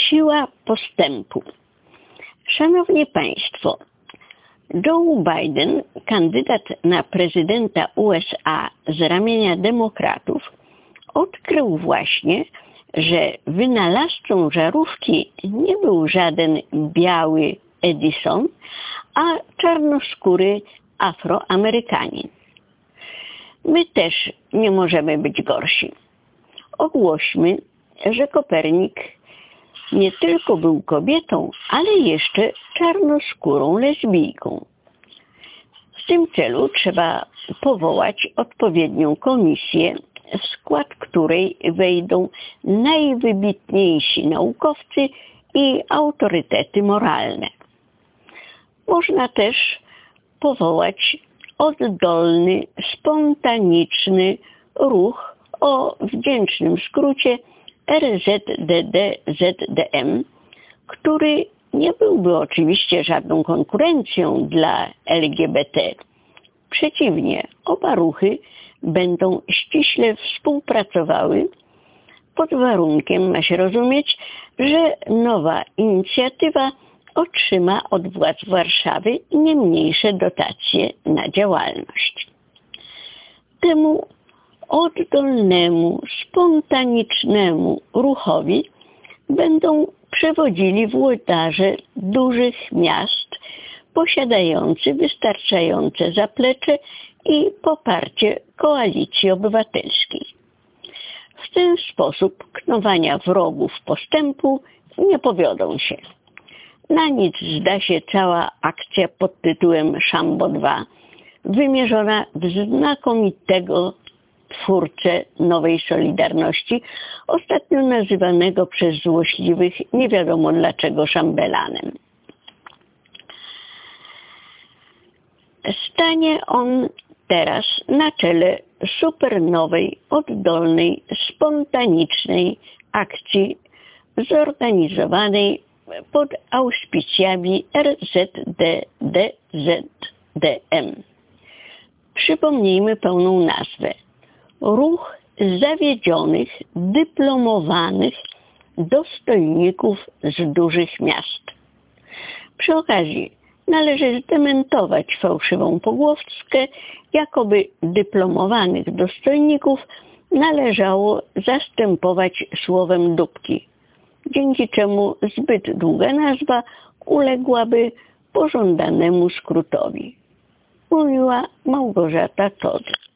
Siła postępu. Szanowni Państwo, Joe Biden, kandydat na prezydenta USA z ramienia demokratów, odkrył właśnie, że wynalazcą żarówki nie był żaden biały Edison, a czarnoskóry Afroamerykanin. My też nie możemy być gorsi. Ogłośmy, że Kopernik nie tylko był kobietą, ale jeszcze czarnoskórą lesbijką. W tym celu trzeba powołać odpowiednią komisję, w skład której wejdą najwybitniejsi naukowcy i autorytety moralne. Można też powołać oddolny, spontaniczny ruch o wdzięcznym skrócie RZDD-ZDM, który nie byłby oczywiście żadną konkurencją dla LGBT. Przeciwnie, oba ruchy będą ściśle współpracowały pod warunkiem, ma się rozumieć, że nowa inicjatywa otrzyma od władz Warszawy nie mniejsze dotacje na działalność. Temu oddolnemu, spontanicznemu ruchowi będą przewodzili włodarze dużych miast posiadający wystarczające zaplecze i poparcie koalicji obywatelskiej. W ten sposób knowania wrogów postępu nie powiodą się. Na nic zda się cała akcja pod tytułem Szambo 2, wymierzona w znakomitego twórcę nowej Solidarności, ostatnio nazywanego przez złośliwych nie wiadomo dlaczego szambelanem. Stanie on teraz na czele supernowej, oddolnej, spontanicznej akcji zorganizowanej pod auspicjami RZDD-ZDM. Przypomnijmy pełną nazwę. Ruch zawiedzionych, dyplomowanych dostojników z dużych miast. Przy okazji należy zdementować fałszywą pogłoskę, jakoby dyplomowanych dostojników należało zastępować słowem dupki, dzięki czemu zbyt długa nazwa uległaby pożądanemu skrótowi. Mówiła Małgorzata Todd.